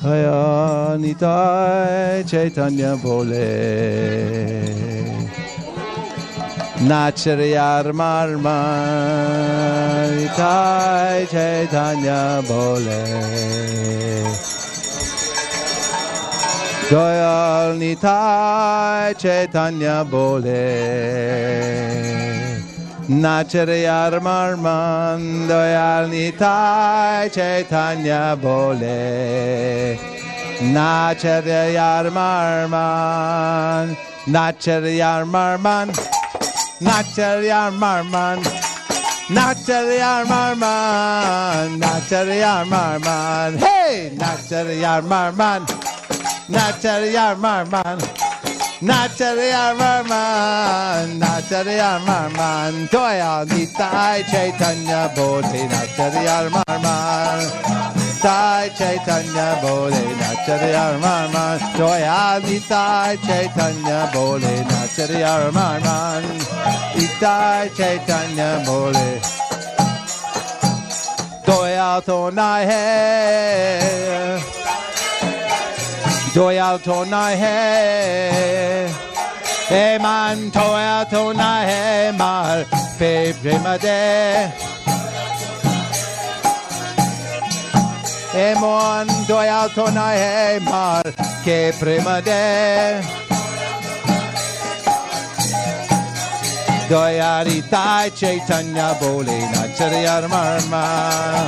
Jaya Nitai Chaitanya Bole Nachariyar Marman Nitai Chaitanya Bole Doyal Nitai Chaitanya Bole Nachariyar Marman Doyal Nitai Chaitanya Bole Nachariyar Marman Nachariyar Marman Nachariyar Marman Nachariyar Marman Nachariyar Marman Hey Nachariyar Marman Nachariyar Marman Nachariyar Marman Nachariyar Marman Doyal Nitai Chaitanya Bole Nachariyar Marman Nitai Chaitanya Bole Nachariyar Marman Doyal Nitai Chaitanya Bole Nachariyar Marman Nitai Chaitanya Bole Doyal Tonai Hai Doyal Tonai Hai Eman Doyal Tonai Hai Mar Pe Premade Emon Doyal Tonai Hai Mar Ke Premade Doyal Nitai Chaitanya Bole Nachariyar Marman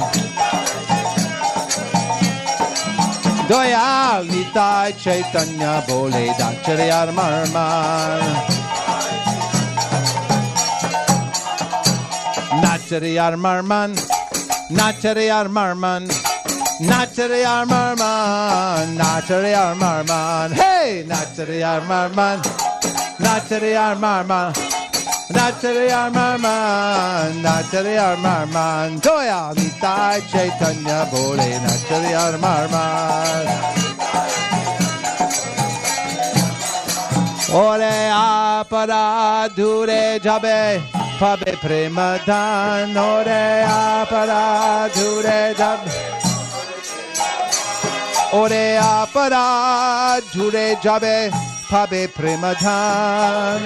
Doyal Nitai Chaitanya Bole Nachariyar Marman Nachariyar Marman Nachariyar Marman Nachariyar Marman Nachariyar Marman Hey Nachariyar Marman Nachariyar Marman Nachariyar Marman Nachariyar Marman Doyal Nitai Chaitanya Bole Nachariyar Marman Ore apara dure jabe pabe premadan Ore apara dure jabe Ore apara dure jabe pabe premadan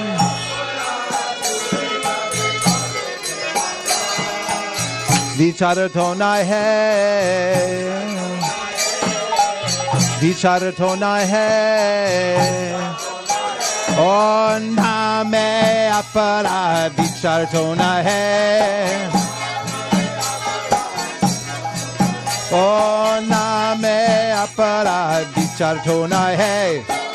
Vichar Tonai Hai Vichar Tonai Hai On Name Apara Vichar Tonai Hai On Name Apara Vichar Tonai Hai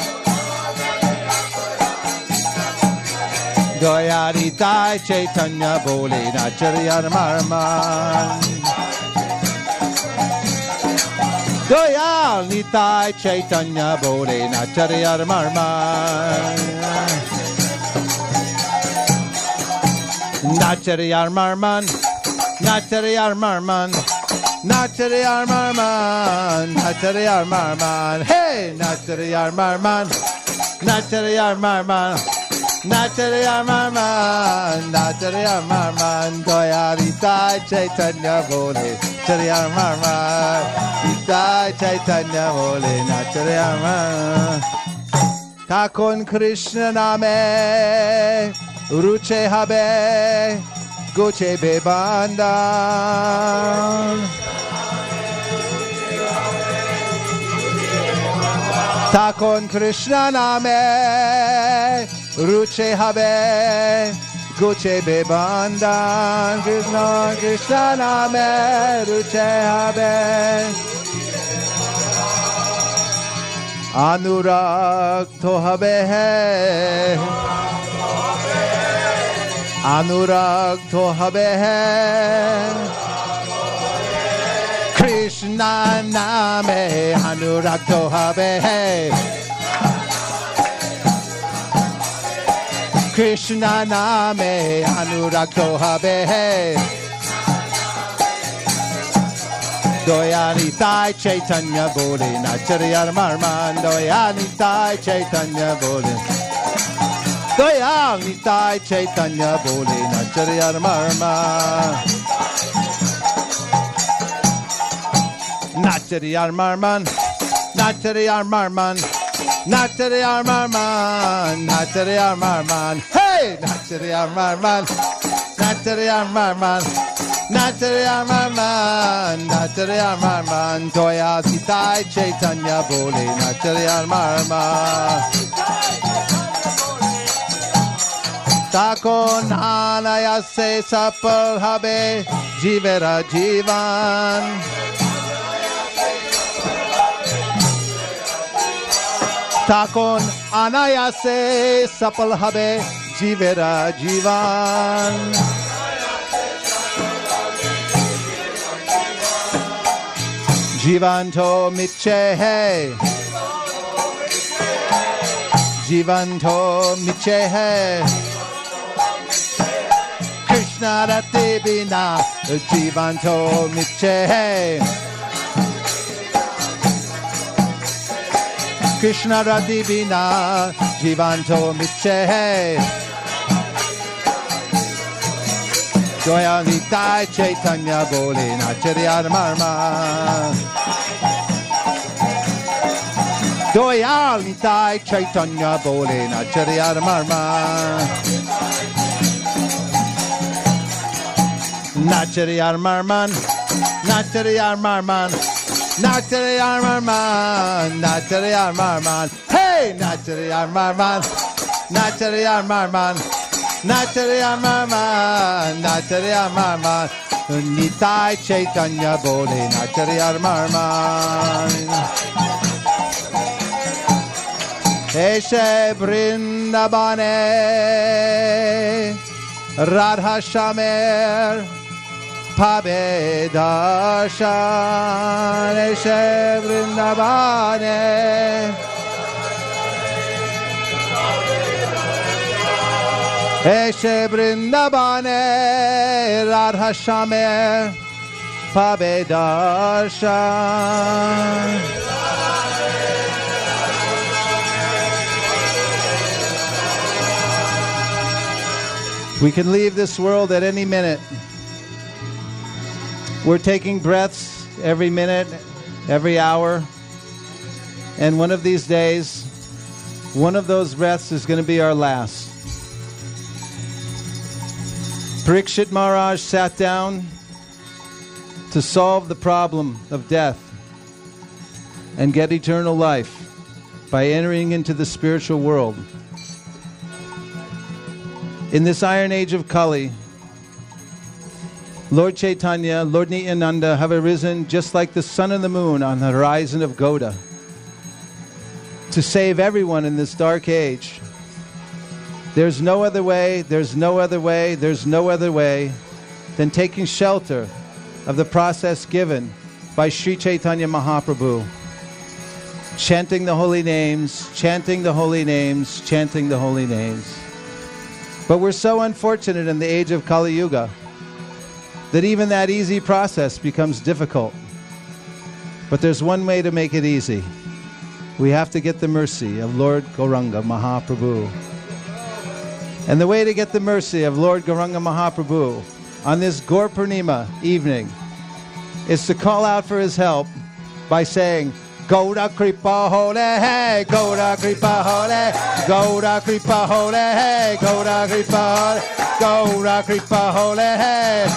Doyal Nitai Chaitanya Bole Nachariyar Marman Doyal Nitai Chaitanya Bole Nachariyar Marman Nachariyar Marman Nachariyar Marman Nachariyar Marman Nachariyar Marman Hey Nachariyar Marman Nachariyar Marman Nachariyar Marman Nachariyar Marman Doyal Nitai Chaitanya Bole Nachariyar Marman Nitai Chaitanya Bole Nachariyar Marman Takon Krishna Name Ruche Habe Goche Bebandan Takon Krishna Name Ruche Habe Goche Bebandan Krishna Krishna Name Ruche Habe Anurag to Habe Hai Anurag to Habe Hai Krishna Name Anurag to Habe Hai Krishna Name Anurag to Habe Hai Doyal Nitai Chaitanya Bole Nachariyar Marman Doyal Nitai Chaitanya Bole Doyal Nitai Chaitanya Bole Nachariyar Marman Nachariyar Marman Natariar Marman, Natariar Marman, Natariar Marman, hey, Natariar Marman, Natariar Marman, Natariar Marman, Natariar Marman, Toya Sitai Chaitanya Bole, Natariar Marman. Takon anayase sapal habe jivera jivan. Takon anayase sapal habe jivera jivan. Jivanto miche hai. Jivanto miche hai. Krishna rati bina jivanto miche hai. Krishna rati bina jivanto miche hai. Goya nitai Chaitanya bole nachariyar marma. Goya nitai Chaitanya bole nachariyar marma. Nachariyar marman, Nachariyar marman, Nachariyar marman, Nachariyar marman, hey, Nachariyar marman, Nachariyar marman, Nachariyar marman, Nachariyar marman, Nitai Chaitanya bole Nachariyar marman. Eshe Vrindavane Radha Shamer Pabe Darshan Eshe Vrindavane Eshe Vrindavane Radha Shamer Pabe Darshan. We can leave this world at any minute. We're taking breaths every minute, every hour. And one of these days, one of those breaths is going to be our last. Parikshit Maharaj sat down to solve the problem of death and get eternal life by entering into the spiritual world. In this iron age of Kali, Lord Chaitanya, Lord Nityananda have arisen just like the sun and the moon on the horizon of Goda to save everyone in this dark age. There's no other way, there's no other way, there's no other way than taking shelter of the process given by Sri Chaitanya Mahaprabhu. Chanting the holy names, chanting the holy names, chanting the holy names. But we're so unfortunate in the age of Kali Yuga that even that easy process becomes difficult. But there's one way to make it easy. We have to get the mercy of Lord Gauranga Mahaprabhu. And the way to get the mercy of Lord Gauranga Mahaprabhu on this Gaur Purnima evening is to call out for his help by saying, Gaura Kripa Hole, hey, Gaura Kripa Hole, Gaura Kripa Hole, hey, Gaura Kripa Hole, Gaura Kripa Hole, hey,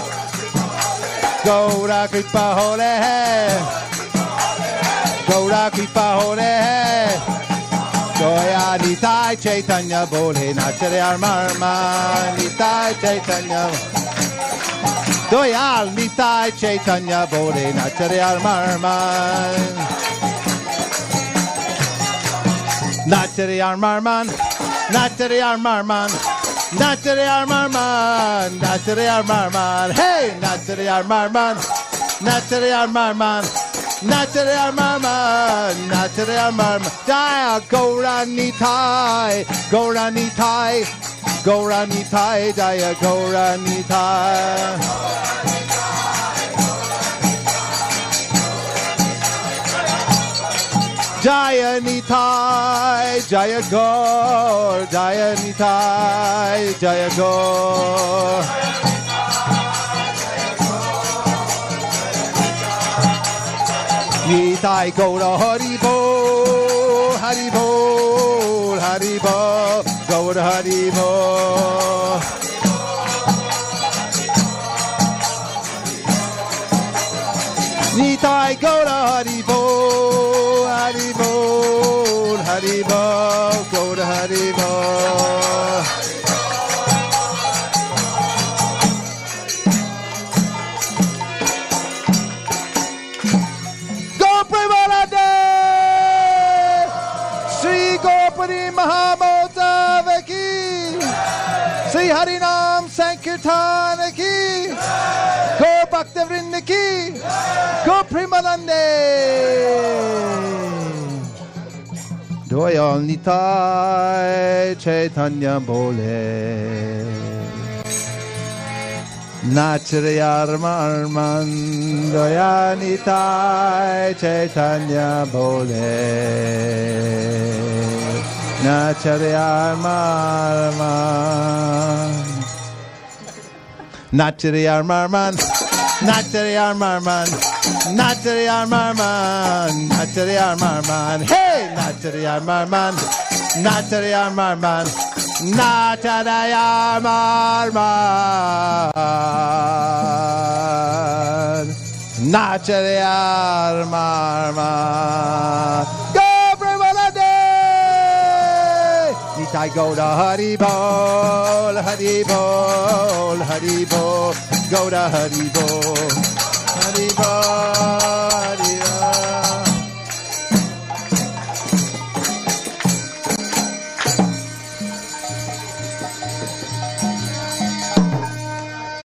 Gaura Kripa Hole, hey, Gaura Kripa Hole, hey, Goya Nitai Chaitanya Bole Nachariyar Marma, Nitai Chaitanya Doyal Nitai Chaitanya Bole Nachariyar Marma. Nachariyar Marman, Nachariyar Marman, Nachariyar Marman, Nachariyar Marman, hey, Nachariyar Marman, Nachariyar Marman, Nachariyar Marman, Nachariyar Marman, Jaya Gauranitai, Gauranitai, Gauranitai, Jaya Gauranitai. Jaya Nitai, Jaya Gaur, Jaya Nitai, Jaya Gaur. Nitai Gaura Haribol, Haribol, Haribol, Gaura Haribol. Nitai Gaura Haribol, Haribol, Haribol, Gaura Haribol. Gopani Mahamota ki, Sri Harinam Sankirtan ki, Go Bhaktavrinda ki, Go Premanande. Doyal Nitai Chaitanya Bole, Nachriyar Marman, Doyal Nitai Chaitanya Bole. Nachariyar Marman, Nachariyar Marman, Nachariyar Marman, Nachariyar Marman, Nachariyar Marman, hey, Nachariyar Marman, Nachariyar Marman, Nachariyar Marman, Nachariyar Marman. Nitai Gaura Haribol, Haribol, Haribol, Gaura Haribol, Haribol.